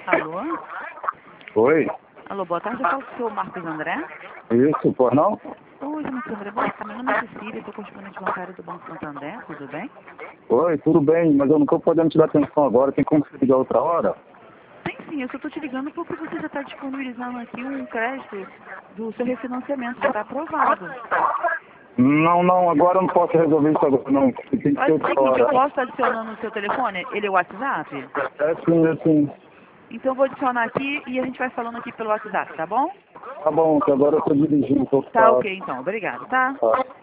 Alô? Oi? Alô, boa tarde. Eu falo com o senhor Marcos André. Isso, pois não? Oi, Marcos André. Boa tarde. Meu nome é Cecília, sou correspondente bancário do Banco Santander. Tudo bem? Oi, tudo bem, mas eu não estou podendo te dar atenção agora, tem como você ligar outra hora? Tem sim, eu só estou te ligando porque você já está disponibilizando aqui um crédito do seu refinanciamento, já está aprovado. Não, agora eu não posso resolver isso agora não, tem que ser Faz o outra seguinte, eu hora. posso estar adicionando no seu telefone? Ele é o WhatsApp? É sim. Então eu vou adicionar aqui e a gente vai falando aqui pelo WhatsApp, tá bom? Tá bom, que agora eu estou dirigindo, estou Tá ocupado. ok então, obrigado, tá? Tá.